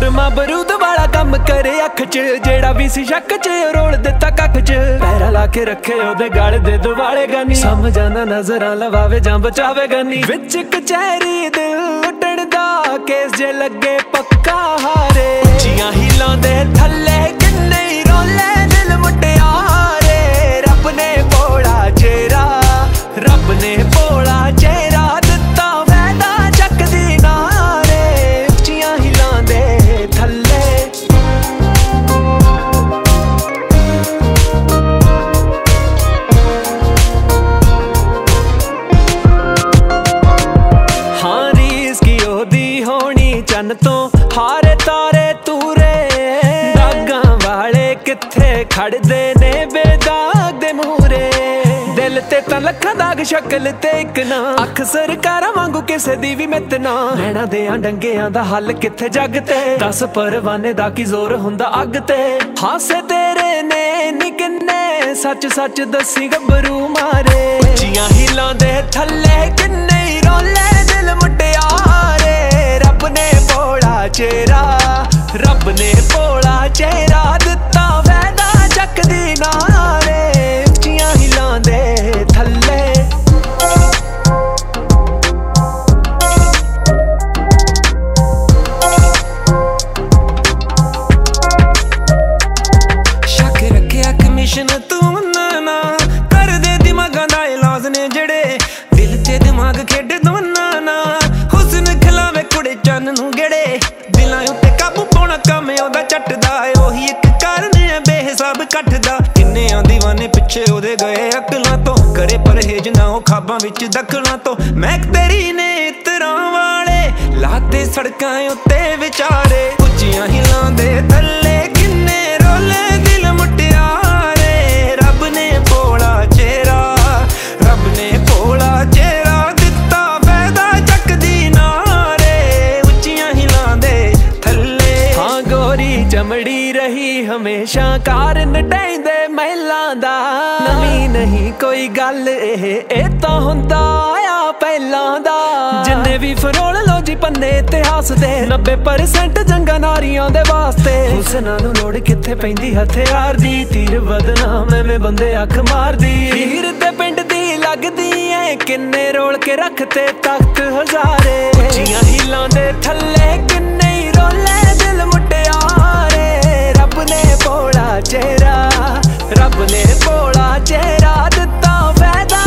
ਸੁਰਮਾ ਬਰੂਦ ਵਾਲਾ ਕੰਮ ਕਰੇ ਅੱਖ ਚ, ਜਿਹੜਾ ਵੀ ਸੀ ਸ਼ੱਕ ਚ ਰੋਲ ਦਿੱਤਾ ਕੱਖ ਚ। ਪੈਰਾ ਲਾ ਕੇ ਰੱਖੇ ਉਹਦੇ ਗਲ ਦੇ ਦੁਆਲੇ ਗਾਨੀ, ਸਮਝਾ ਨਾ ਨਜ਼ਰਾਂ ਲਵਾਵੇ ਜਾਂ ਬਚਾਵੇ ਗਾਨੀ। ਵਿੱਚ ਕਚਹਿਰੀ ਦਿਲ ਉੱਡਣ ਦਾ ਕੇਸ ਜੇ ਲੱਗੇ ਪੱਕਾ ਹਾਰੇ, ਉੱਚੀਆਂ ਹੀਲਾਂ ਦੇ ਥੱਲੇ ਕਿੰਨੇ ਹੀ ਰੋਲੇ ਦਿਲ ਮੁਟਿਆਰੇ। ਰੱਬ ਨੇ ਭੋਲਾ ਚਿਹਰਾ, ਰੱਬ ਨੇ ਭੋਲਾ ਚਿਹਰਾ ਦਿੱਤਾ ਵੈਦਾ ਚੱਕਦੀ ਨਾਰੇ, ਉੱਚੀਆਂ ਹੀਲਾਂ ਦੇ ਥੱਲੇ। ਹਾਂ ਰੀਸ ਕੀ ਉਹਦੀ ਹੋਣੀ ਚੰਨ ਤੋਂ ਹਾਰੇ ਤਾਰੇ ਤੂਰੇ, ਦਾਗਾਂ ਵਾਲੇ ਕਿੱਥੇ ਖੜਦੇ ਨੇ ਬੇਦਾਗ ਦੇ ਮੂਹਰੇ। ਦਿਲ ਤੇ ਤਾਂ ਲੱਖਾਂ ਦਾਗ ਸ਼ਕਲ ਤੇ ਇੱਕ ਨਾ, ਅੱਖ ਸਰਕਾਰਾਂ ਵਾਂਗੂ ਕਿਸੇ ਦੀ ਵੀ ਮਿੱਤ ਨਾ। ਨੈਣਾ ਦੇ ਡੰਗਿਆਂ ਦਾ ਹੱਲ ਕਿੱਥੇ ਜੱਗ ਤੇ, 10 ਪਰਵਾਨੇ ਦਾ ਕੀ ਜ਼ੋਰ ਹੁੰਦਾ ਅੱਗ ਤੇ। ਹਾਸੇ ਤੇਰੇ ਨੇ ਨੀ ਕਿੰਨੇ ਸੱਚ ਸੱਚ ਦੱਸੀ ਗੱਭਰੂ ਮਾਰੇ, ਉੱਚੀਆਂ ਹੀਲਾਂ ਦੇ ਥੱਲੇ ਕਿੰਨੇ ਹੀ ਰੋਲੇ ਦਿਲ ਮੁਟਿਆਰੇ। ਰੱਬ ਨੇ ਭੋਲਾ ਚਿਹਰਾ, ਰੱਬ ਨੇ ਭੋਲਾ ਚਿਹਰਾ ਦਿੱਤਾ ਵੈਦਾ ਚੱਕਦੀ ਨਾਰੇ, ਉੱਚੀਆਂ ਹੀਲਾਂ ਦੇ ਥੱਲੇ। ਸ਼ੱਕ ਰੱਖਿਆ ਕਮਿਸ਼ਨ ਤੂੰ ਨਾ ਕਰਦੇ ਦਿਮਾਗਾਂ ਦਾ ਇਲਾਜ ਨੇ ਜਿਹੜੇ, ਦਿਲ ਤੇ ਦਿਮਾਗ ਖੇਡੇ ਦੋਨਾਂ ਨਾ। ਹੁਸਨ ਖਿਲਾਵੇ ਕੁੜੇ ਚੰਨ ਨੂੰ ਗੇੜੇ, ਦਿਲਾਂ ਉੱਤੇ ਕਾਬੂ ਪਾਉਣਾ ਕੰਮ ਉਹਦਾ ਚੱਟਦਾ। ਉਹੀ ਇੱਕ ਕਾਰਨ ਹੈ ਬੇਹਿਸਾਬ ਕੱਠ ਦਾ, ਕਿੰਨਿਆਂ ਦੀਵਾਨੇ ਪਿੱਛੇ ਉਹਦੇ ਗਏ ਅਕਲਾਂ ਤੋਂ। ਕਰੇ ਪਰਹੇਜ ਨਾ ਉਹ ਖਾਬਾਂ ਵਿੱਚ ਦਖਲਾਂ ਤੋਂ। ਮੈਂ ਤੇਰੀ ਨੇ ਇਤਰਾਂ ਵਾਲੇ ਲਾਤੇ ਸੜਕਾਂ ਉੱਤੇ ਵਿਚਾਰੇ, ਉੱਚੀਆਂ ਹੀਲਾਂ ਦੇ ਥੱਲੇ ਕਿੰਨੇ ਰੋਲੇ ਦਿਲ ਮੁਟਿਆਰੇ। ਰੱਬ ਨੇ ਭੋਲਾ ਚਿਹਰਾ, ਰੱਬ ਨੇ ਭੋਲਾ ਚਿਹਰਾ ਦਿੱਤਾ ਵੈਦਾ ਚੱਕਦੀ ਨਾਰੇ, ਉੱਚੀਆਂ ਹੀਲਾਂ ਦੇ ਥੱਲੇ। ਹਾਂ ਗੋਰੀ ਚਮੜੀ ਰਹੀ ਹਮੇਸ਼ਾ ਕਾਰਨ ਢਹਿੰਦੇ ਮਹਿਲਾਂ ਦਾ, ਨਵੀਂ ਨਹੀਂ ਕੋਈ ਗੱਲ ਇਹ ਤਾਂ ਹੁੰਦਾ ਆ ਪਹਿਲਾਂ ਦਾ। ਜਿੰਨੇ ਵੀ ਫਰੋਲ ਲੋ ਜੀ ਪੰਨੇ ਇਤਿਹਾਸ ਦੇ, 90% ਜੰਗਾਂ ਨਾਰੀਆਂ ਦੇ ਵਾਸਤੇ। ਹੁਸਨਾਂ ਨੂੰ ਲੋੜ ਕਿੱਥੇ ਪੈਂਦੀ ਹਥਿਆਰ ਦੀ, ਤੀਰ ਬਦਨਾਮ ਐਵੇਂ ਬੰਦੇ ਅੱਖ ਮਾਰਦੀ। ਹੀਰ ਦੇ ਪਿੰਡ ਦੀ ਲੱਗਦੀ ਐ ਕਿੰਨੇ ਰੋਲ ਕੇ ਰੱਖਤੇ ਤਖਤ ਹਜ਼ਾਰੇ, ਉੱਚੀਆਂ ਹੀਲਾਂ ਦੇ ਥੱਲੇ ਕਿੰਨੇ ਹੀ ਰੋਲੇ ਦਿਲ ਮੁਟਿਆਰੇ। ਰੱਬ ਨੇ ਭੋਲਾ ਚਿਹਰਾ, ਰੱਬ ਨੇ ਭੋਲਾ ਚਿਹਰਾ ਦਿੱਤਾ ਵੈਦਾ